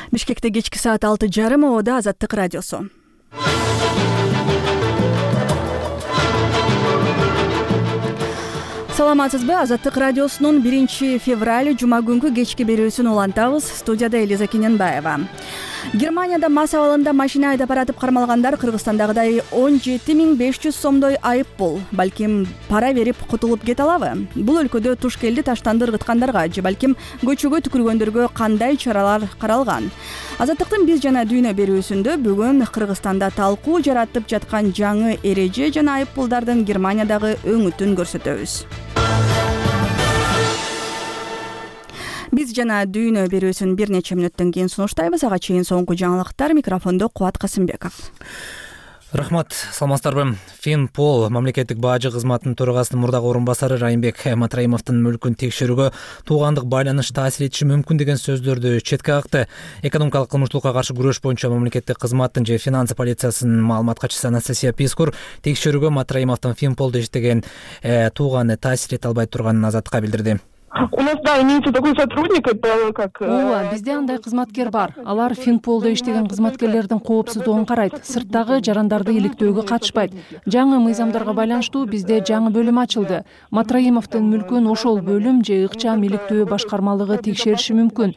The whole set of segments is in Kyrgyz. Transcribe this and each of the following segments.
Бишкекте кечки саат 6:30 Ода Азаттык радиосу. Саламатсызбы? Азаттык радиосунун 1-февраль жума күнгү кечки берүүсүн улантабыз. Студияда Элиза Кененбаева. Германияда мас абалында машина айдап баратып кармалгандар Кыргызстандагыдай 17.500 сомдой айып пул, балким пара берип кутулуп кете алабы? Бул өлкөдө туш келди таштанды ыргыткандарга же балким көчөгө түкүргөндөргө кандай чаралар каралган? Азаттыктын биз жана дүйнө берүүсүндө бүгүн Кыргызстанда талкуу жаратып жаткан жаңы эреже жана айып пулдардын Германиядагы өңүтүн көрсөтөбүз. Биз жана дүйнө берүүсүн бир нече мүнөттөн кийин сунуштайбыз. Ага чейин соңку жаңылыктар. Микрофондо Кубат Касымбеков. Рахмат, саламатсыздарбы. Финпол мамлекеттик бажы кызматынын төрагасынын мурдагы орун басары Райымбек Матраимовдун мүлкүн текшерүүгө туугандык байланыш таасир этиши мүмкүн деген сөздөрдү четке какты. Экономикалык кылмыштуулукка каршы күрөш боюнча мамлекеттик кызматтын же финансы полициясынын маалымат катчысы Анастасия Пискур текшерүүгө Матраимовдун Финполдо иштеген тууганы таасир эте албай турганын Азаттыкка билдирди. У нас, да, имеется такой сотрудник, это как... Ооба, бизде андай кызматкер бар. Алар Финполдо иштеген кызматкерлердин коопсуздугун карайт, сырттагы жарандарды иликтөөгө катышпайт. Жаңы мыйзамдарга байланыштуу бизде жаңы бөлүм ачылды. Матраимовдун мүлкүн ошол бөлүм же ыкчам иликтөө башкармалыгы текшериши мүмкүн,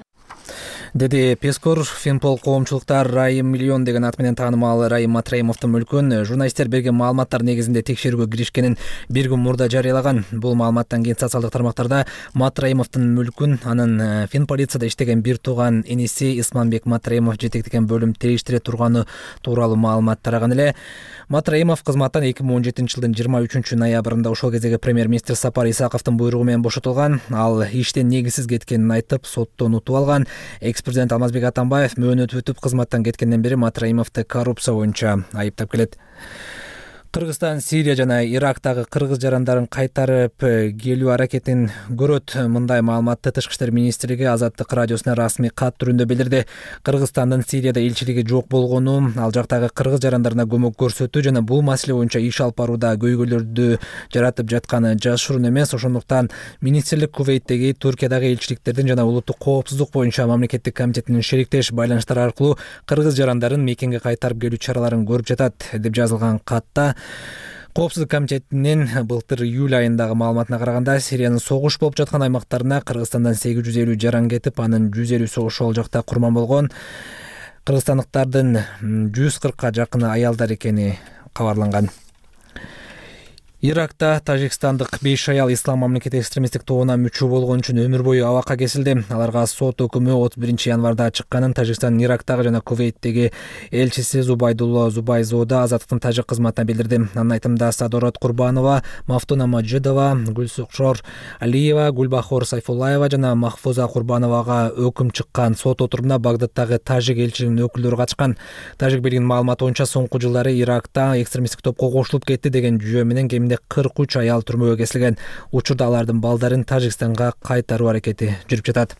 деди Пескор. Финпол коомчулукта Райым миллион деген ат менен таанымал Райым Матраимовдун мүлкүн журналисттер берген маалыматтар негизинде текшерүүгө киришкенин бир күн мурда жарыялаган. Бул маалыматтан кийин социалдык тармактарда Матраимовдун мүлкүн анын Финполицияда иштеген бир тууган иниси Исманбек Матраимов жетектеген бөлүм териштире турганы тууралуу маалымат тараган эле. Матраимов кызматтан 2017 жылдын 23 ноябрында ошол кездеги премьер-министр Сапар Исаковдун буйругу менен бошотулган. Ал иштен негизсиз кеткенин айтып, соттон утуп алган. Экс-президент Алмазбек Атамбаев мөөнөт өтүп кызматтан кеткенден бери Матраимовду коррупция боюнча айыптап келет. Кыргызстан, Сирия жана Ирактагы кыргыз жарандарын кайтарып келүү аракетин көрөт. Мындай маалыматты Тышкы иштер министрлиги Азаттык радиосуна расмий кат түрүндө билдирди. Кыргызстандын Сирияда элчилиги жок болгону, ал жактагы кыргыз жарандарына көмөк көрсөтүү жана бул маселе боюнча иш алып барууда көйгөйлөрдү жаратып жатканы жашыруун эмес. Ошондуктан министрлик Кувейттеги, Туркиядагы элчиликтердин жана улуттук коопсуздук боюнча мамлекеттик комитетинин шериктеш байланыштары аркылуу кыргыз жарандарын мекенге кайтарып келүү чараларын көрүп жатат деп жазылган катта. Коопсуздук комитетинин былтыр июль айындагы маалыматына караганда Сириянын согуш болуп жаткан аймактарына Кыргызстандан 850 жаран кетип, анын 150 ошол жакта курман болгон. Кыргызстандыктардын 140ка жакыны аялдар экени кабарланган. Иракта тажикстандык 5 аял ислам мамлекети экстремисттик тобуна мүчө болгон үчүн өмүр бою абакка кесилди. Аларга сот өкүмү 31 январда чыкканын Тажикстандын Ирактагы жана Кувейттеги элчиси Зубайдулла Зубайзода Азаттыктын тажик кызматына билдирди. Анын айтымында Садорат Курбанова, Мафтуна Маджидова, Гүлсукшор Алиева, Гүлбахор Сайфуллаева жана Махфуза Курбановага өкүм чыккан. Сот отурумуна Багдадтагы тажик элчилигинин өкүлдөрү катышкан. Тажик билигинин маалыматы боюнча соңку жылдары Иракта экстремисттик топко кошулуп кетти деген жүйө менен кеминде 43 аял түрмөгө кесилген. Учурда алардын балдарын Тажикстанга кайтаруу аракети жүрүп жатат.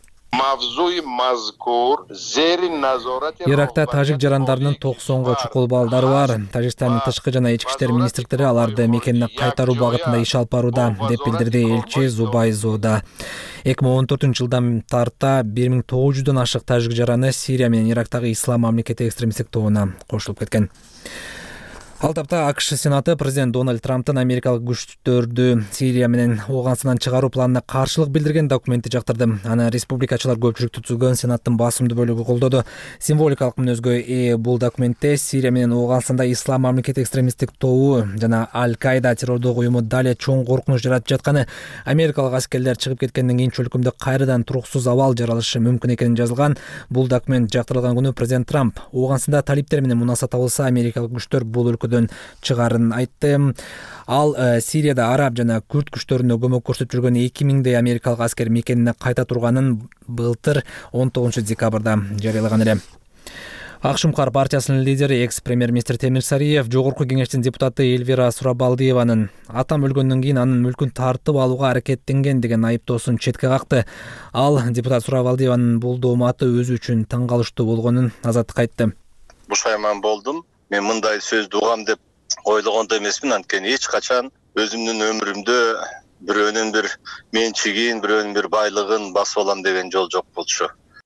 Иракта тажик жарандарынын 90 чукул балдары бар. Тажикстандын тышкы жана ички иштер министрликтери аларды мекенине кайтаруу багытында иш алып барууда деп билдирди элчи Зубайзода. 2014 жылдан тарта 1900дөн ашык тажик жараны Сирия менен Ирактагы ислам мамлекети экстремисттик тобуна кошулуп кеткен. Ал тапта АКШ Сенаты президент Дональд Трамптын америкалык күчтөрдү Сирия менен Ооганстандан чыгаруу планына каршылык билдирген документти жактырды. Аны республикачылар көпчүлүктү түзгөн Сенаттын басымдуу бөлүгү колдоду. Символикалык мүнөзгө бул документте Сирия менен Ооганстанда ислам мамлекети экстремисттик тобу жана Аль-Каида террордук уюму дале чоң коркунуч жаратып жатканы, америкалык аскерлер чыгып кеткенден кийин чөлкөмдө кайрадан туруксуз абал жаралышы мүмкүн экенин жазылган. Бул документ жактырылган күнү президент Трамп Ооганстанда талиптер менен мунаса табылса, америкалык күчтөр бул өлкөдөн чыгарын айтты. Ал Сирияда араб жана күрд күчтөрүнө көмөк көрсөтүп жүргөн 2000дей америкалык аскер мекенине кайта турганын былтыр 19 декабрда жарыялаган эле. Акшумкар партиясынын лидери экс-премьер-министр Темир Сариев жогорку кеңештин депутаты Эльвира Сурабалдиеванын атам өлгөндөн кийин анын мүлкүн тартып алууга аракеттенген деген айыптоосун четке какты. Ал депутат Сурабалдиеванын бул дооматы өзү үчүн таң калыштуу болгонун Азаттыкка айтты. Бушайман болдум. Мен мындай сөздү угам деп ойлогондо эмесмин. Анткени эч качан өзүмдүн өмүрүмдө бирөөнүн бир менчигин, бирөөнүн бир байлыгын басып алам деген жол жок болчу.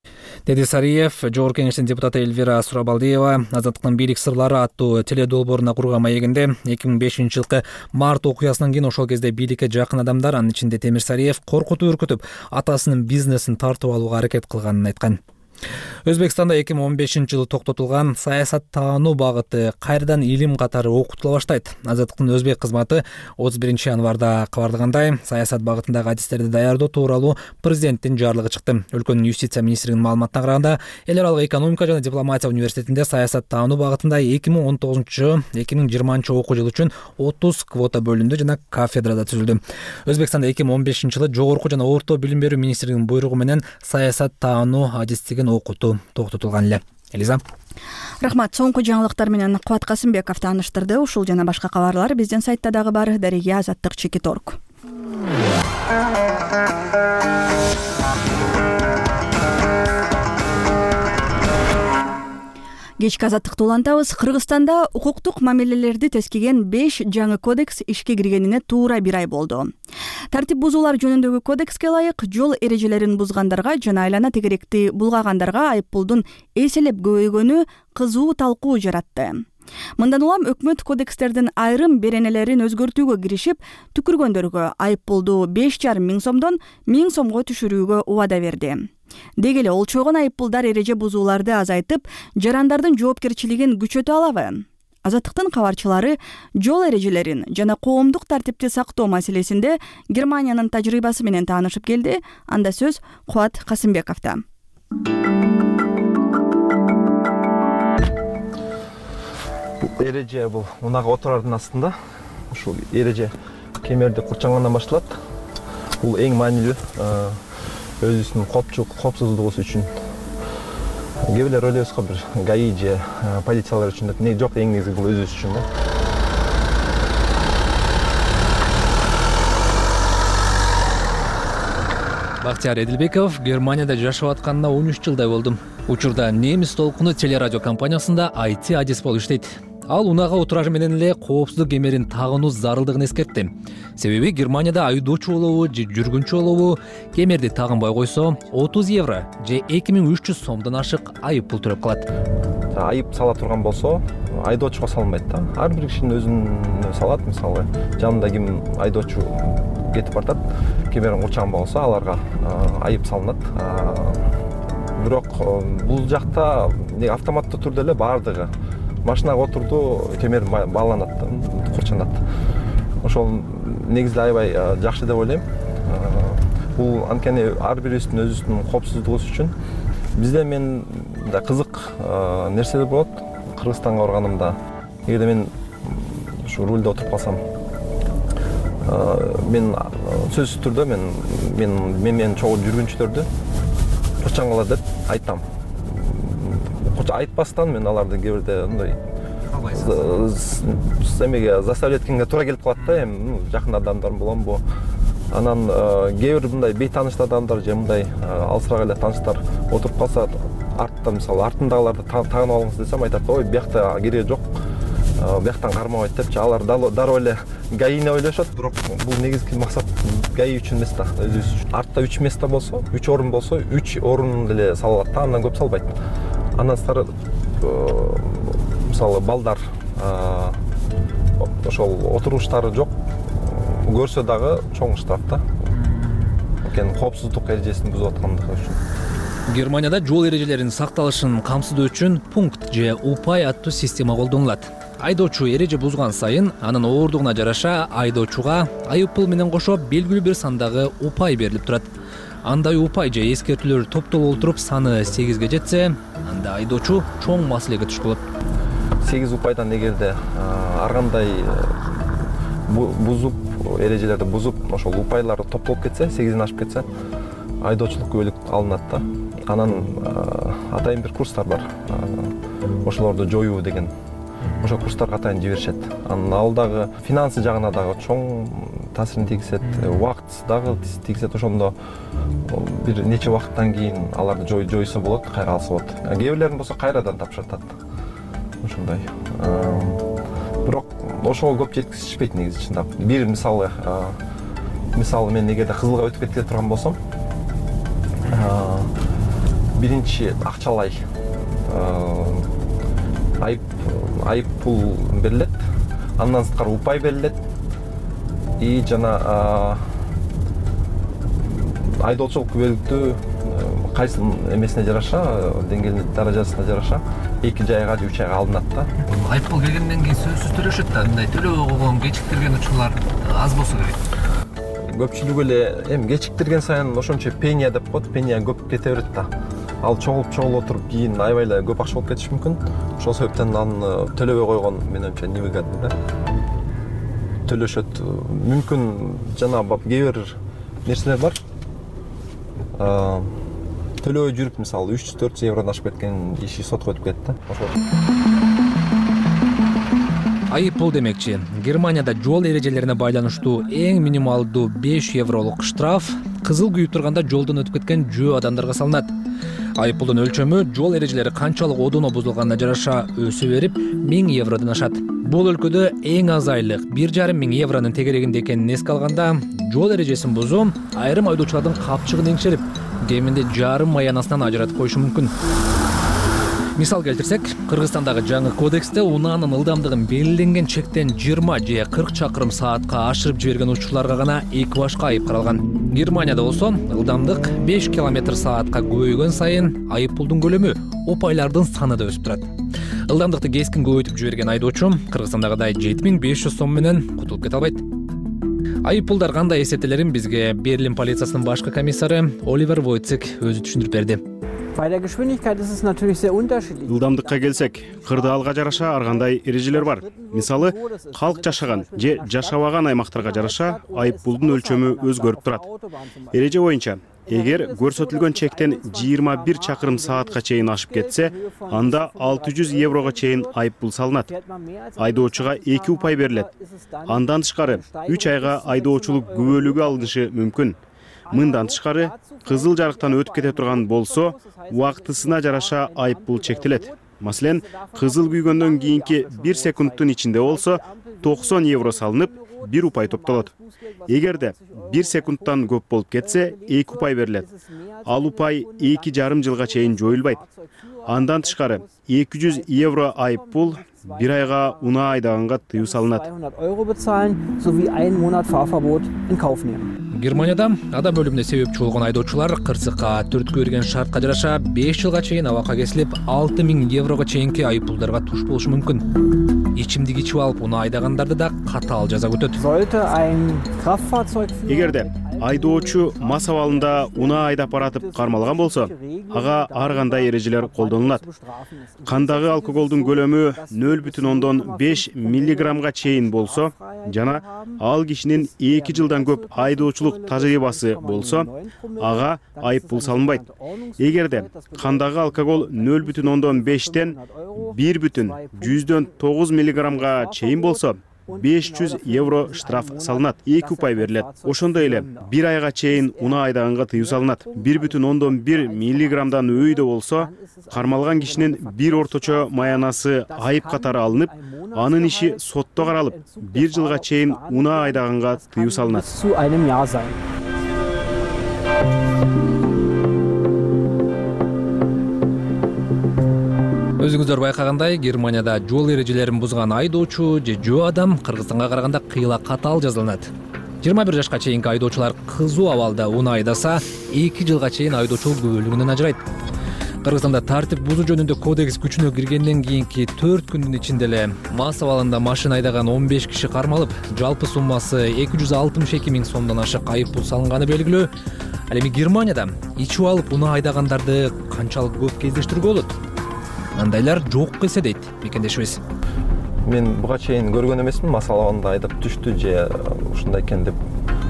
деди Сариев. Жогорку Кеңештин депутаты Эльвира Сурабалдиева Азаттыктын бийлик сырлары аттуу теледолбоорунда курган маегинде 2005 жылкы март окуясынан кийин ошол кезде бийликке жакын адамдар, анын ичинде Темир Сариев, коркутуп үркүтүп атасынын бизнесин тартып алууга аракет кылганын айткан. Өзбекстанда 2015 жылы токтотулган саясаттануу багыты кайрадан илим катары окутула баштайт. Азаттыктын өзбек кызматы 31 январда кабарлагандай, саясат багытындагы адистерди даярдоо тууралуу президенттин жарлыгы чыкты. Өлкөнүн юстиция министринин маалыматына караганда, эл аралык экономика жана дипломатия университетинде саясаттануу багытында 2019-2020 окуу жылы үчүн 30 квота бөлүндү жана кафедрада түзүлдү. Өзбекстанда 2015 жылы жогорку жана орто билим берүү министринин буйругу менен саясаттануу адистигин окутуу токтотулган эле. Элиза. Рахмат. Соңку жаңылыктар менен Кубат Касымбеков тааныштырды. Ушул жана башка кабарлар биздин сайтта дагы бар. Дариге Азаттык Чекиторг. Кечки азаттыкты улантабыз. Кыргызстанда укуктук мамилелерди тескеген 5 жаңы кодекс ишке киргенине туура 1 ай болду. Тартип бузуулар жөнүндөгү кодекске ылайык жол эрежелерин бузгандарга жана айлана тегеректи булгагандарга айыппулдун эселеп көбөйгөнү кызуу талкуу жаратты. Мындан улам өкмөт кодекстердин айрым беренелерин өзгөртүүгө киришип, түкүргөндөргө айыппулду 5,5 миң сомдон 1000 сомго түшүрүүгө убада берди. Деги эле олчойгон айыппулдар эреже бузууларды азайтып, жарандардын жоопкерчилигин күчөтө алабы? Азаттыктын кабарчылары жол эрежелерин жана коомдук тартипти сактоо маселесинде Германиянын тажрыйбасы менен таанышып келди. Анда сөз Кубат Касымбековдо. Эреже бул мунага отурардын астында. Ушул эреже кемерди курчангандан башталат. Бул эң маанилүү өзүнүн коопсуздугу үчүн. Кээ бирөө ойлойбузго бир ГАИ же полициялар үчүн деп. Жок, эң негизи бул өзүбүз үчүн да. Бактияр Эдилбеков Германияда жашап атканына 13 жылдай болду. Учурда немис толкуну телерадио компаниясында IT адис болуп иштейт. Ал унага отуражы менен эле коопсуздук кемерин тагынуу зарылдыгын эскертти. Себеби Германияда айдоочу болобу же жүргүнчү болобу кемерди тагынбай койсо 30 евро же 2300 сомдон ашык айып пул төлөп калат. Айып сала турган болсо, айдоочуга салынбайт да. Ар бир кишинин өзүнө салат. Мисалы, жанында ким айдоочу кетип бартат, кемерин курчаган болсо, аларга айып салынат. Бирок бул жакта автоматтуу түрдө эле бардыгы машинага отурду, кемер бааланат, курчанат. Ошол негизде аябай жакшы деп ойлойм. Бул анткени ар бирибиздин өзүбүздүн коопсуздугубуз үчүн. Бизде мен кызык нерселер болот. Кыргызстанга барганымда, эгерде мен ушу рульде отуруп калсам, мен сөзсүз түрдө мен чогуу жүргүнчүлөрдү курчангыла деп айтам. Айтпастан мен аларды кээ бирде мындай эмеге заставлять эткенге туура келип калат да. Эми жакын адамдарым боломбу. Анан кээ бир мындай бейтааныш адамдар же мындай алысыраак эле тааныштар отуруп калса, артта мисалы артындагыларды таанып алыңыз десем, айтат: "Ой, биякта кереги жок. Бияктан кармабайт" депчи. Алар дароо эле ГАИни ойлошот. Бирок бул негизги максат ГАИ үчүн эмес да, өзүбүз үчүн. Артта 3 место болсо, 3 орун болсо, 3 орун эле салат да, андан көп салбайт. Андан сыры мисалы балдар ошол отуруштары жок көрсө дагы чоң штраф да. Экен коопсуздук эрежесин бузуп аткандыгы үчүн. Германияда жол эрежелеринин сакталышын камсыздоо үчүн пункт же упай аттуу система колдонулат. Айдоочу эреже бузган сайын анын ооругуна жараша айдоочуга айып пул менен кошо белгилүү бир сандагы упай берилип турат. Андай упай же эскертүүлөр топтолуп отуруп саны 8ге жетсе, анда айдоочу чоң маселеге туш болот. 8 упайдан эгерде ар кандай бузуп, эрежелерди бузуп, ошол упайлар топтолуп кетсе, 8ден ашып кетсе, айдоочулук күбөлүк алынат да. Анан атайын бир курстар бар. Ошолорду жоюу деген. Ошол курстарга атайын жиберишет. Анан ал дагы финансы жагына дагы чоң таасирин тийгизет, убакыт дагы тийгизет. Ошондо бир нече убакыттан кийин аларды жойсо болот, кайра алса болот. Кээ бирлерин болсо кайрадан тапшыртат. Ошондой. Бирок ошого көп жеткизишпейт негизи чындап. Бир мисалы мен эгерде кызылга өтүп кете турган болсом, биринчи акчалай айып пул берилет, андан сырткары упай берилет и жана айдоочулук күбөлүктүү кайсы эмесине жараша, деңгээлине, даражасына жараша 2 жайга же 3 айга алынат да. Айып пул келгенден кийин сөзсүз төлөшөт да, мындай төлөбөй койгон, кечиктирген учурлар аз болсо керек. Көпчүлүгү эле эми кечиктирген сайын ошончо пения деп коет, пения көп кете берет да. Ал чогулуп отуруп кийин аябай эле көп акча болуп кетиши мүмкүн. Ошол себептен аны төлөбөй койгон менин оюмча невыгодно да. Төлөшөт. Мүмкүн жана кээ бир нерселер бар. Төлөбөй жүрүп, мисалы 300-400 евродон ашып кеткен иши сотко өтүп кетти да. Айып пул демекчи, Германияда жол эрежелерине байланыштуу эң минималдуу 5 евролук штраф кызыл күйүп турганда жолдон өтүп кеткен жөө адамдарга салынат. Айып пулдун өлчөмү жол эрежелери канчалык одоно бузулганына жараша өсө берип 1000 евродон ашат. Бул өлкөдө эң аз айлык 1,5 евронун тегерегинде экенин эске алганда, жол эрежесин бузуу айрым айдоочулардын капчыгын эңшелип, кеминде жарым маянасынан ажыратып коюшу мүмкүн. Мисал келтирсек, Кыргызстандагы жаңы кодексте унаанын ылдамдыгын белгиленген чектен 20 же 40 чакырым саатка ашырып жиберген учурларга гана экипажга айып каралган. Германияда болсо ылдамдык 5 км/саатка көбөйгөн сайын айып пулдун көлөмү, опайлардын саны да өсүп турат. Ылдамдыкты кескин көбөйтүп жиберген айдоочу Кыргызстандагыдай 7500 сом менен кутулуп кете албайт. Айып пулдар кандай эсептелерин бизге Берлин полициясынын башкы комиссары Оливер Войцек өзү түшүндүрүп берди. Ылдамдыкка келсек, кырдаалга жараша ар кандай эрежелер бар. Мисалы, калк жашаган же жашабаган аймактарга жараша айып пулдун өлчөмү өзгөрүп турат. Эреже боюнча, эгер көрсөтүлгөн чектен 21 чакырым саатка чейин ашып кетсе, анда 600 еврого чейин айып пул салынат. Айдоочуга 2 упай берилет. Андан тышкары 3 айга айдоочулук күбөлүгү алынышы мүмкүн. Мындан тышкары, кызыл жарыктан өтүп кете турган болсо, убактысына жараша айып пул чектелет. Маселен, кызыл күйгөндөн кийинки 1 секундтун ичинде болсо 90 евро салынып, 1 упай топтолот. Эгерде 1 секундтан көп болуп кетсе, 2 упай берилет. Ал упай 2,5 жылга чейин жоюлбайт. Андан тышкары 200 евро айып пул 1 айга унаа айдаганга тыюу салынат. Германияда адам өлүмүнө себепчи болгон айдоочулар кырсыкка, түрткү берген шартка жараша 5 жылга чейин абакка кесилип, 6000 еврого чейинки айып пулдарга туш болушу мүмкүн. Ичимдик ичип алып унаа айдагандарды да катаал жаза күтөт. Эгерде айдоочу мас абалында унаа айдап баратып кармалган болсо, ага ар кандай эрежелер колдонулат. Кандагы алкоголдун көлөмү 0,5 миллиграммга чейин болсо жана ал кишинин 2 жылдан көп айдоочулук тажрыйбасы болсо, ага айып пул салынбайт. Эгерде кандагы алкогол 0,5тен 1,9 миллиграммга чейин болсо, 500 евро штраф салынат, 2 упай берилет. Ошондой эле 1 айга чейин унаа айдаганга тыюу салынат. 1,1 миллиграммдан өйдө болсо, кармалган кишинин бир орточо маянасы айып катары алынып, анын иши сотто каралып, 1 жылга чейин унаа айдаганга тыюу салынат. Өзүңүздөр байкагандай, Германияда жол эрежелерин бузган айдоочу же жөө адам Кыргызстанга караганда кыйла катаал жазаланат. 21 жашка чейинки айдоочулар кызуу абалда унаа айдаса, 2 жылга чейин айдоочулук күбөлүгүнөн ажырайт. Кыргызстанда тартип бузуу жөнүндө кодекс күчүнө киргенден кийинки 4 күндүн ичинде эле мас абалында машина айдаган 15 киши кармалып, жалпы суммасы 262 миң сомдон ашык айып пул салынганы белгилүү. Ал эми Германияда ичип алып унаа айдагандарды канчалык көп кездештирүүгө болот? Андайлар жок эсе дейт мекендешибиз. Мен буга чейин көргөн эмесмин, мас абалында айдап түштү же ушундай экен деп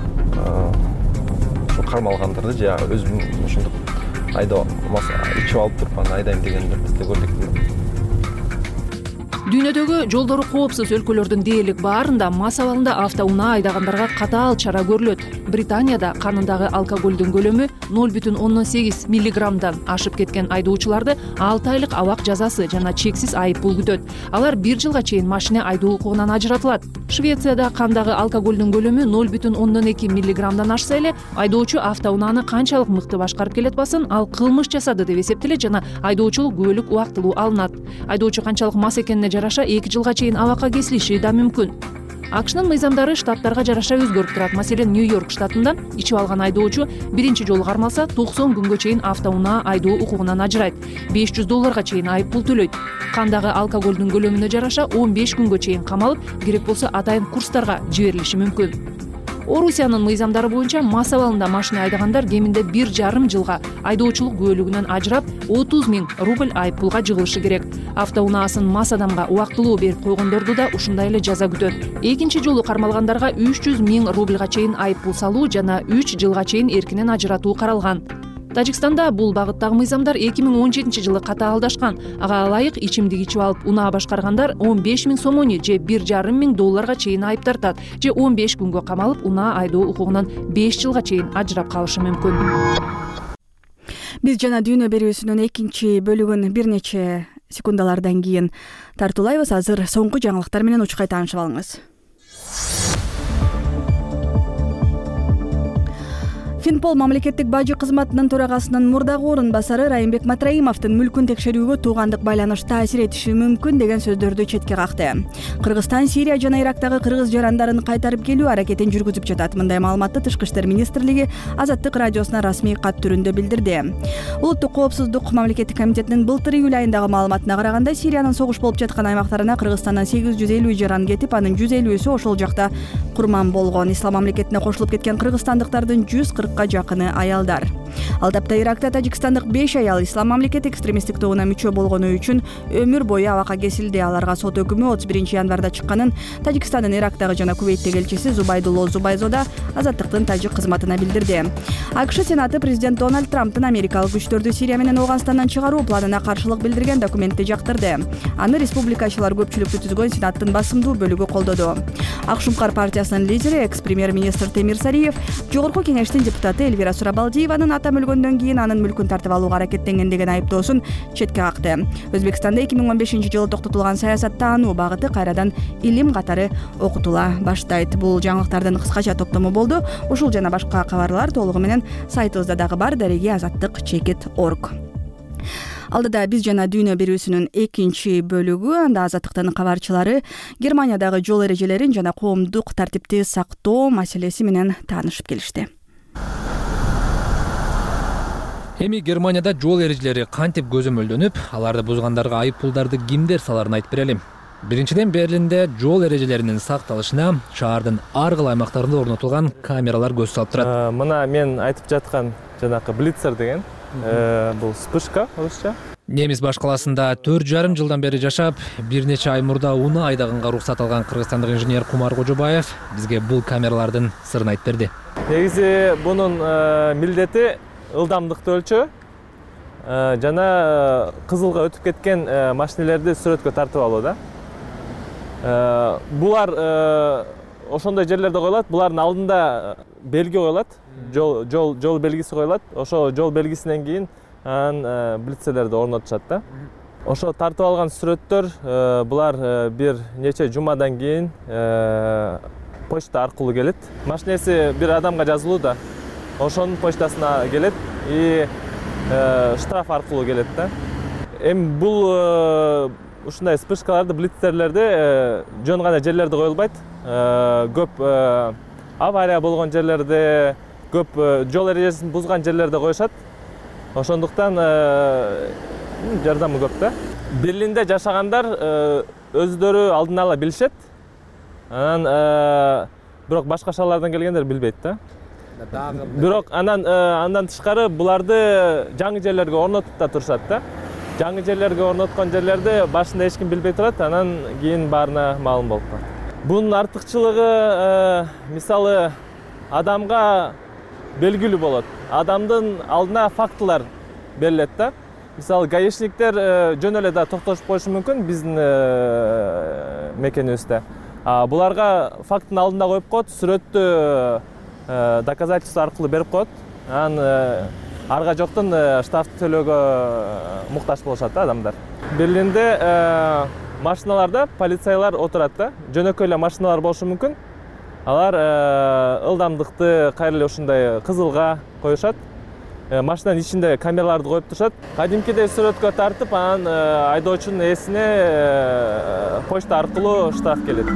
кармалгандарды же өзүм ошондук айда ичип алып туруп аны айдайм дегендерди көрдүк. Дүйнөдөгү жолдору коопсуз өлкөлөрдүн дээрлик баарында мас абалында автоунаа айдагандарга катаал чара көрүлөт. Британияда канындагы алкоголдун көлөмү 0,8 миллиграммдан ашып кеткен айдоочуларды 6 айлык абак жазасы жана чексиз айып пул күтөт. Алар 1 жылга чейин машина айдоо укугунан ажыратылат. Швецияда кандагы алкоголдун көлөмү 0,2 миллиграммдан ашса эле айдоочу автоунааны канчалык мыкты башкарып келет басын, ал кылмыш жасады деп эсептелет жана айдоочулук күбөлүк убактылуу алынат. Айдоочу канчалык мас экенине жараша 2 жылга чейин абакка кесилиши да мүмкүн. АКШнын мыйзамдары штаттарга жараша өзгөрүп турат. Маселен, Нью-Йорк штатында ичип алган айдоочу биринчи жолу кармалса 90 күнгө чейин автоунаа айдоо укугунан ажырайт. $500 чейин айып пул төлөйт. Кандагы алкоголдун көлөмүнө жараша 15 күнгө чейин камалып, керек болсо атайын курстарга жиберилиши мүмкүн. Орусиянын мыйзамдары боюнча мас абалында машина айдагандар кеминде 1,5 жылга айдоочулук күбөлүгүнөн ажырап 30 000 рубль айып пулга жыгылышы керек. Автоунаасын мас адамга убактылуу берип койгондорду да ушундай эле жаза күтөт. Экинчи жолу кармалгандарга 300 000 рубльга чейин айып пул салуу жана 3 жылга чейин эркинен ажыратуу каралган. Тажикстанда бул багыттагы мыйзамдар 2017 жылы катаалдашкан. Ага ылайык ичимдик ичип алып унаа башкаргандар 15 000 сомони же $1,5 чейин айып тартат, же 15 күнгө камалып унаа айдоо укугунан 5 жылга чейин ажырап калышы мүмкүн. Биз жана дүйнө берүүсүнүн экинчи бөлүгүн бир нече секундалардан кийин тартуулайбыз. Азыр соңку жаңылыктар менен учкай таанышып алыңыз. Финпол мамлекеттик бажы кызматынын төрагасынын мурдагы орун басары Райымбек Матраимовдун мүлкүн текшерүүгө туугандык байланыш таасир этиши мүмкүн деген сөздөрдү четке какты. Кыргызстан Сирия жана Ирактагы кыргыз жарандарын кайтарып келүү аракетин жүргүзүп жатат. Мындай маалыматты Тышкы иштер министрлиги Азаттык радиосуна расмий кат түрүндө билдирди. Улуттук коопсуздук мамлекеттик комитетинин былтыр июль айындагы маалыматына караганда, Сириянын согуш болуп жаткан аймактарына Кыргызстандан 850 жаран кетип, анын 150сү ошол жакта курман болгон. Ислам мамлекетине кошулуп кеткен кыргызстандыктардын 140 жакыны аялдар. Алдапта Иракта тажикстандык 5 аял ислам мамлекети экстремисттик тобуна мүчө болгону үчүн өмүр бою абакка кесилди. Аларга сот өкүмү 31 январда чыкканын Тажикстандын Ирактагы жана Кувейттеги элчиси Зубайдулло Зубайзода Азаттыктын тажик кызматына билдирди. АКШ Сенаты президент Дональд Трамптын америкалык күчтөрдү Сирия менен Ооганстандан чыгаруу планына каршылык билдирген документти жактырды. Аны республикачылар көпчүлүктү түзгөн Сенаттын басымдуу бөлүгү колдоду. Ак-Шумкар партиясынын лидери, экс-премьер-министр Темир Сариев, Жогорку кеңештин депутаты Эльвира Сурабалдиеванын атам өлгөндөн кийин анын мүлкүн тартып алууга аракеттенген деген айыптоосун четке какты. Өзбекстанда 2015 жылы токтотулган саясаттаануу багыты кайрадан илим катары окутула баштайт. Бул жаңылыктардын кыскача топтому болду. Ушул жана башка кабарлар толугу менен сайтыбызда дагы бар, darigi-azattik.org. Алдыда биз жана дүйнө берүүсүнүн экинчи бөлүгү, анда Азаттыктын кабарчылары Германиядагы жол эрежелерин жана коомдук тартипти сактоо маселеси менен таанышып келишти. Эми Германияда жол эрежелери кантип көзөмөлдөнүп, аларды бузгандарга айып пулдарды кимдер саларын айтып берели. Биринчиден, Берлинде жол эрежелеринин сакталышына шаардын ар кыл аймактарында орнотулган камералар көз салып турат. Мына мен айтып жаткан жанакы блицер деген бул вспышка орусча. Немис баш каласында 4,5 жылдан бери жашап, бир нече ай мурда унаа айдаганга уруксат алган кыргызстандык инженер Кумар Кожобаев бизге бул камералардын сырын айтып берди. Негизи бунун милдети ылдамдыкты өлчөө жана кызылга өтүп кеткен машинелерди сүрөткө тартып алуу да. Булар ошондой жерлерде коюлат. Булардын алдында белги коюлат, жол белгиси коюлат. Ошо жол белгисинен кийин анан блицерлерди орнотушат да. Ошо тартып алган сүрөттөр булар бир нече жумадан кийин почта аркылуу келет. Машинеси бир адамга жазылуу да. Ошонун почтасына келет и штраф аркылуу келет да. Эми бул ушундай вспышкаларды, блицерлерди жөн гана жерлерде коюлбайт. Көп авария болгон жерлерде, көп жол эрежесин бузган жерлерде коюшат. Ошондуктан жардамы көп да. Берлинде жашагандар өздөрү алдын ала билишет. Анан бирок башка шаарлардан келгендер билбейт да. Бирок андан тышкары буларды жаңы жерлерге орнотуп да турушат да. Жаңы жерлерге орноткон жерлерде башында эч ким билбей турат, анан кийин баарына маалым болуп калат. Бунун артыкчылыгы мисалы адамга белгилүү болот. Адамдын алдына фактылар берилет да. мисалы гаишниктер жөн эле да токтотуп коюшу мүмкүн биздин мекенибизде. Буларга факттын алдында коюп коет, сүрөттү доказательство аркылуу берип коет. Анан арга жоктон штраф төлөөгө муктаж болушат да адамдар. Берлинде машиналарда полициялар отурат да. Жөнөкөй эле машиналар болушу мүмкүн. Алар ылдамдыкты кайра эле ушундай кызылга коюшат. Машинанын ичинде камераларды коюп турушат. Кадимкидей сүрөткө тартып, анан айдоочунун ээсине почта аркылуу штраф келет.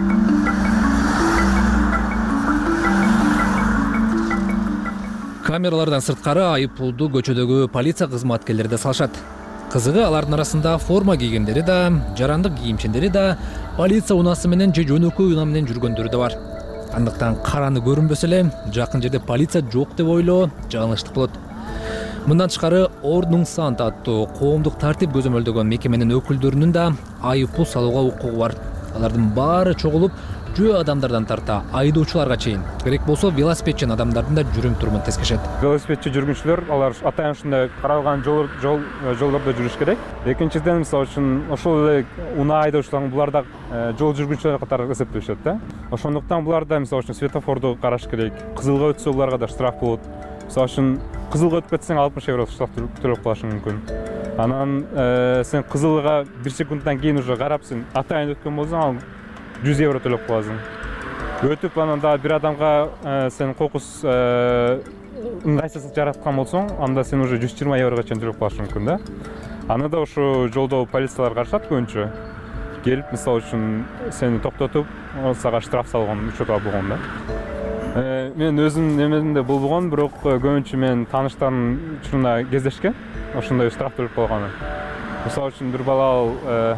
Камералардан сырткары айып пулду көчөдөгү полиция кызматкерлери да салышат. Кызыгы алардын арасында форма кийгендери да, жарандык кийимчендери да, полиция унаасы менен же жөнөкөй унаа менен жүргөндөрү да бар. Андыктан караны көрүнбөсө эле жакын жерде полиция жок деп ойлоо жааныштык болот. Мындан тышкары Ordnungsamt аттуу коомдук тартип көзөмөлдөгөн мекеменин өкүлдөрүнүн да айып пул салууга укугу бар. Алардын баары чогулуп жөө адамдардан тарта айдоочуларга чейин, керек болсо велосипедчи адамдардын да жүрүм турумун тескешет. Велосипедчи жүргүнчүлөр алар атайын ушундай каралган жолдордо жүрүш керек. Экинчиден, мисалы үчүн ошол эле унаа айдоочулар булар да жол жүргүнчүлөр катары эсептелишет да. Ошондуктан булар да мисалы үчүн светофорду караш керек. Кызылга өтсө буларга да штраф болот. Мисалы үчүн кызылга өтүп кетсең 60 евро штраф төлөп калышың мүмкүн. Анан сен кызылга 1 секундтан кийин уже карап сен атайын өткөн болсоң 100 евро төлөп каласың. Өтүп анан да бир адамга сен кокус ыңгайсыздык жараткан болсоң, анда сен уже 120 еврого чейин төлөп калышың мүмкүн да. Аны да ошо жолдо полициялар карашат көбүнчө. Келип, мисалы үчүн сени токтотуп, сага штраф салган учурлар болгон да. Мен өзүм немемде болбогон, бирок көбүнчө мен тааныштардын учуруна кездешкен. Ошондой штраф төлөп калганы. Мисалы үчүн бир бала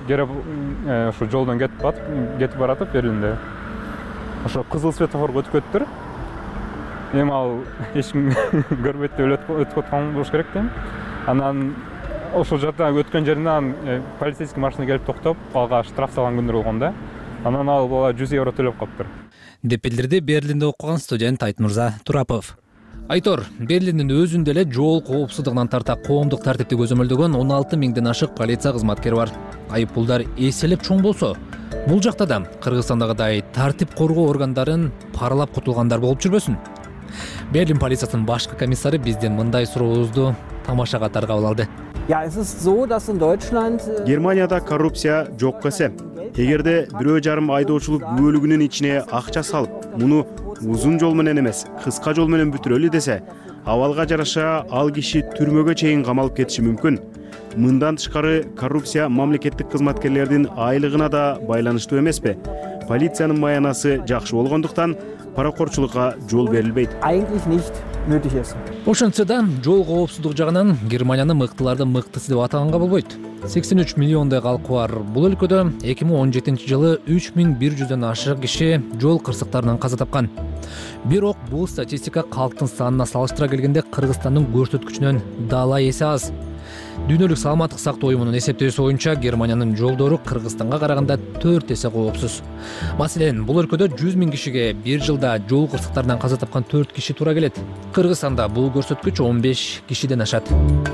ошо жолдон кетип баратып Берлинде. Ошо кызыл светофорго өтүп кетиптир. Эми ал эч ким көрбөйт деп өтүп аткан болуш керек дейм. Анан ошол жерде өткөн жеринен полицейский машина келип токтоп, алга штраф салган күндөр болгон да. Анан ал бала 100 евро төлөп калыптыр. Деп билдирди Берлинде окуган студент Айтмырза Турапов. Айтор, Берлиндин өзүндө эле жол коопсуздугунан тарта коомдук тартипти көзөмөлдөгөн 16 миңден ашык полиция кызматкери бар. Айып пулдар эселеп чоң болсо, бул жакта да Кыргызстандагыдай тартип коргоо органдарын паралап кутулгандар болуп жүрбөсүн. Берлин полициясынын башкы комиссары бизден мындай сурообузду тамашага таргап алды. Германияда коррупция жок эсе. Эгерде 1,5 айдоочулук бөлүгүнүн ичине акча салып, муну узун жол менен эмес, кыска жол менен бүтүрөлү десе, абалга жараша ал киши түрмөгө чейин камалып кетиши мүмкүн. Мындан тышкары коррупция мамлекеттик кызматкерлердин айлыгына да байланыштуу эмеспи? Полициянын маянасы жакшы болгондуктан паракорчулукка жол берилбейт. Ошентсе да жол коопсуздугу жагынан Германияны мыктыларды мыктысы деп атаганга болбойт. 83 миллиондай калкы бар бул өлкөдө 2017-жылы 3100дөн ашык киши жол кырсыктарынан каза тапкан. Бирок бул статистика калктын санына салыштыра келгенде Кыргызстандын көрсөткүчүнөн дала эсе аз. Дүйнөлүк саламаттык сактоо уюмунун эсептөөсү боюнча Германиянын жолдору Кыргызстанга караганда 4 эсе коопсуз. Маселен, бул өлкөдө 100 миң кишиге бир жылда жол кырсыктарынан каза тапкан 4 киши туура келет. Кыргызстанда бул көрсөткүч 15 кишиден ашат.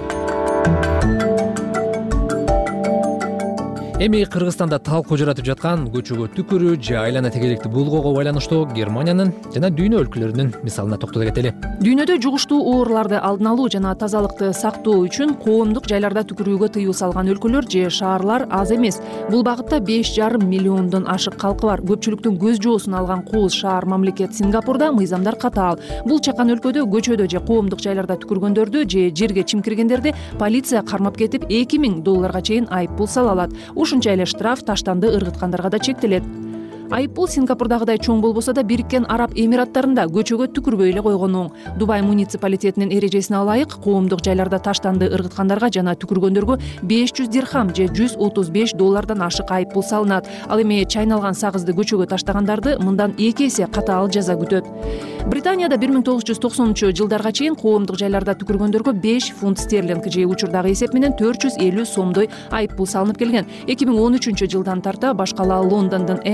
Эми Кыргызстанда талкуу жаратып жаткан көчөгө түкүрүү же айлана тегеректи булгоого байланыштуу Германиянын жана дүйнө өлкөлөрүнүн мисалына токтоло кетели. Дүйнөдө жугуштуу ооруларды алдын алуу жана тазалыкты сактоо үчүн коомдук жайларда түкүрүүгө тыюу салган өлкөлөр же шаарлар аз эмес. Бул багытта 5,5 миллиондон ашык калкы бар. Көпчүлүктүн көз жоосун алган кооз шаар мамлекет Сингапурда мыйзамдар катаал. Бул чакан өлкөдө көчөдө же коомдук жайларда түкүргөндөрдү же жерге чимкиргендерди полиция кармап кетип $2,000 чейин айып пул сала алат. Ушунча эле штраф таштанды ыргыткандарга да чектелет. Айып пул Сингапурдагыдай чоң болбосо да Бириккен Араб Эмираттарында көчөгө түкүрбөй эле койгон оң. Дубай муниципалитетинин эрежесине ылайык коомдук жайларда таштанды ыргыткандарга жана түкүргөндөргө 500 дирхам же $135 ашык айып пул салынат. Ал эми чайналган сагызды көчөгө таштагандарды мындан 2 эсе катаал жаза күтөт. Британияда 1990-жылдарга чейин коомдук жайларда түкүргөндөргө 5 фунт стерлинг же учурдагы эсеп менен 450 сомдой айып пул салынып келген. 2013-жылдан тарта башкала Лондондун Энфилд,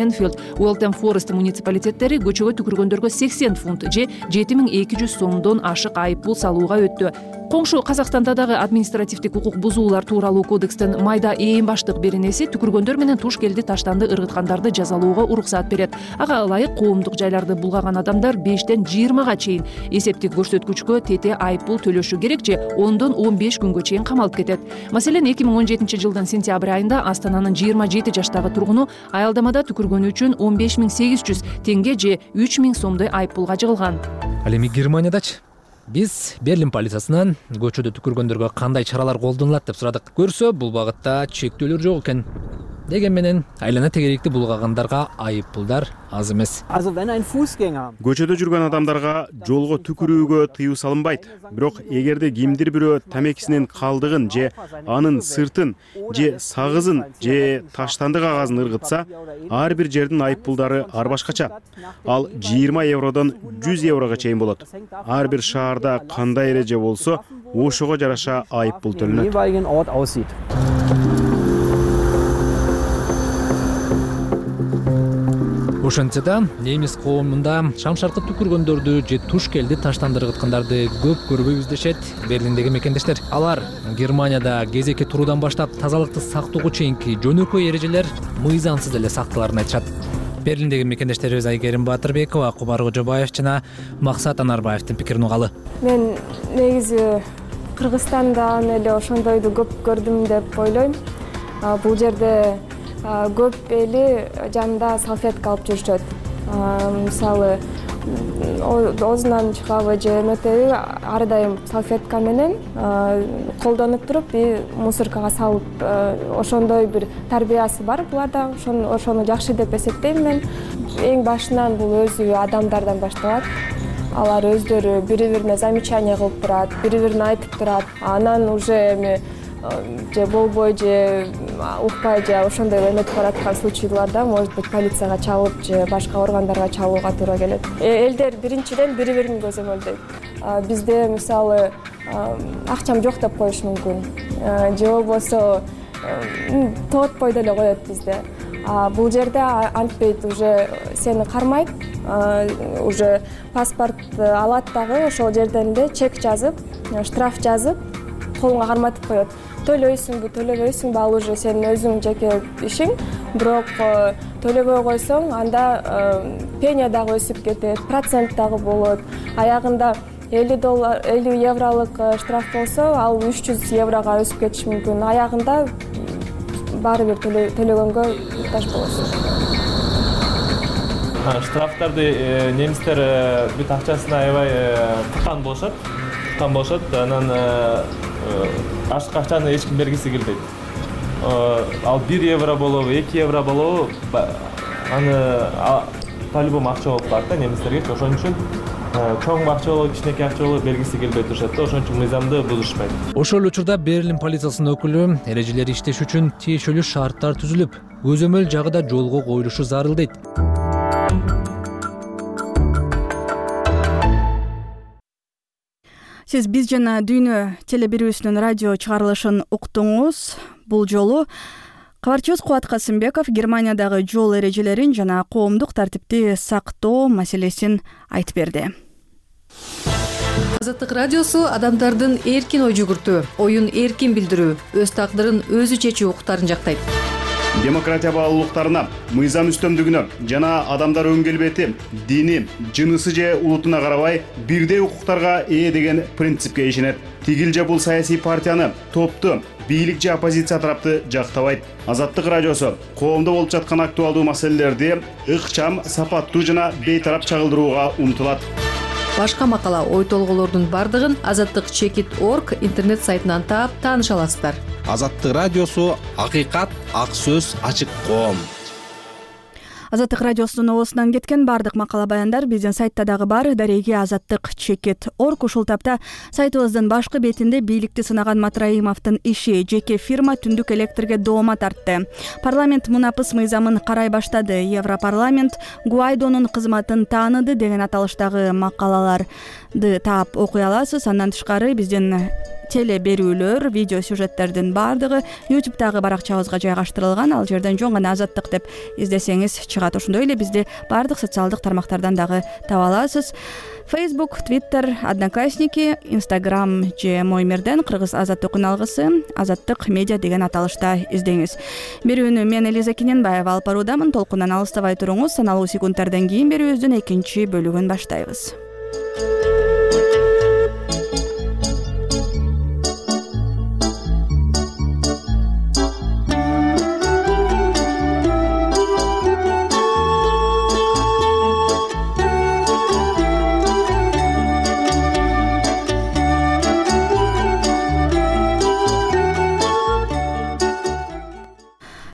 Уэлтон Форест муниципалитеттери көчөгө түкүргөндөргө 80 фунт же 7200 сомдон ашык айыппул салууга өттү. Коңшу Казакстанда дагы административдик укук бузуулар тууралуу кодекстин майда эң баштык беренеси түкүргөндөр менен туш келди таштанды ыргыткандарды жазалоого уруксаат берет. Ага ылайык коомдук жайларды булгаган адамдар 5-тен 20-га чейин эсептик көрсөткүчкө тете айыппул төлөшү керек же 10-дон 15 күнгө чейин камалып кетет. Маселен 2017 жылдын сентябрь айында Астананын 27 жаштагы тургуну аялдамада түкүргөнү үчүн 15800 теңге же 3000 сомдой айыппулга жыгылган. Ал эми Германиядачы биз Берлин полициясынан көчөдө түкүргөндөргө кандай чаралар колдонулат деп сурадык. Көрсө, бул багытта чектөөлөр жок экен. Деген менен айлана тегеректи булгагандарга айыппулдар аз эмес. Көчөдө жүргөн адамдарга жолго түкүрүүгө тыюу салынбайт. Бирок эгерде кимдир бирөө тамекисинин калдыгын же анын сыртын же сагызын же таштанды кагазын ыргытса, ар бир жердин айыппулдары ар башкача. Ал 20 евродон 100 еврого чейин болот. Ар бир шаарда кандай эреже болсо, ошого жараша айыппул төлөнөт. Ошентсе да, немис коомунда шамшаркы түкүргөндөрдү же туш келди таштанды ыргыткандарды көп көрбөйбүз дешет Берлиндеги мекендештер. Алар Германияда кезекке туруудан баштап тазалыкты сактоого чейинки жөнөкөй эрежелер мыйзамсыз эле сакталарын айтышат. Берлиндеги мекендештерибиз Айгерим Батырбекова, Кубар Кожобаев жана Максат Анарбаевдин пикирин угалы. Мен негизи Кыргызстандан эле ошондойду көп көрдүм деп ойлойм. Бул жерде көп эли жанында салфетка алып жүрүшөт. Мисалы, оозунан чыгабы же эметеби ар дайым салфетка менен колдонуп туруп мусоркага салып, ошондой бир тарбиясы бар буларда. Ошону жакшы деп эсептейм мен. Эң башынан бул өзү адамдардан башталат. Алар өздөрү бири-бирине замечание кылып турат, бири-бирине айтып турат. Анан уже эми же болбой же укпай же ошондой эметип бараткан случайларда может быть полицияга чалып же башка органдарга чалууга туура келет. Элдер биринчиден бири-бирин көзөмөлдөйт. Бизде мисалы акчам жок деп коюш мүмкүн. Же болбосо тоотпой деле коет бизде. Бул жерде антпейт, уже сени кармайт, уже паспорт алат дагы ошол жерден эле чек жазып, штраф жазып, колуңа карматып коет. Төлөйсүңбү, төлөбөйсүңбү, ал уже сенин өзүң жеке ишиң. Бирок төлөбөй койсоң, анда пеня дагы өсүп кетет, процент дагы болот. Аягында $50 евролук штраф болсо, ал 300 еврого өсүп кетиши мүмкүн. Аягында баары бир төлөгөнгө муктаж болосуң. Штрафтарды немистер бүт акчасына аябай тыккан болушат. Анан ашык акчаны эч ким бергиси келбейт. Ал 1 евро болобу, 2 евро болобу, аны по-любому акча болуп калат да немистерге. Ошон үчүн чоң акча болобу, кичинекей акча болобу бергиси келбей турушат да, ошон үчүн мыйзамды бузушпайт. Ошол эле учурда Берлин полициясынын өкүлү эрежелер иштеш үчүн тиешелүү шарттар түзүлүп, көзөмөл жагы да жолго коюлушу зарыл дейт. Сиз биз жана дүйнө телебирүүсүнүн радио чыгарылышын уктуңуз. Бул жолу кабарчыбыз Кубат Касымбеков Германиядагы жол эрежелерин жана коомдук тартипти сактоо маселесин айтып берди. Азаттык радиосу адамдардын эркин ой жүгүртүү, оюн эркин билдирүү, өз тагдырын өзү чечүү укуктарын жактайт. Демократия баалуулуктарына, мыйзам үстөмдүгүнө жана адамдар өн келбети, дини, жынысы же улутуна карабай бирдей укуктарга ээ деген принципке ишенет. Тигил же бул саясий партияны, топту, бийлик же оппозиция тарапты жактабайт. Азаттык радиосу коомдо болуп жаткан актуалдуу маселелерди ыкчам, сапаттуу жана бейтарап чагылдырууга умтулат. Башка макала, ой толголордун бардыгын azattik.org интернет сайтынан таап тааныша аласыздар. Азаттык радиосу акыйкат, ак сөз, ачык коом. Азаттык радиосунун оосунан кеткен бардык макала баяндар биздин сайтта дагы бар. Дареги azattik.org. Ушул тапта сайтыбыздын башкы бетинде бийликти сынаган Матраимовдун иши жеке фирма түндүк электрге доoma тартты. Парламент мунапыс мыйзамын карай баштады. Европарламент Гуайдонун кызматын тааныды деген аталыштагы макалаларды таап окуй аласыз. Андан тышкары биздин теле берүүлөр, видео сюжеттердин баардыгы YouTube'дагы баракчабызга жайгаштырылган. Ал жерден жөн гана Азаттык деп издесеңиз чыгат. Ошондой эле бизди баардык социалдык тармактардан дагы таба аласыз. Facebook, Twitter, Одноклассники, Instagram же Моймерден Кыргыз Азаттык үналгысы, Азаттык медиа деген аталышта издеңиз. Берүүнү мен Элиза Кененбаева алып баруудамын. Толкундан алыстабай туруңуз. Саналуу секундтардан кийин берүүбүздүн экинчи бөлүгүн баштайбыз.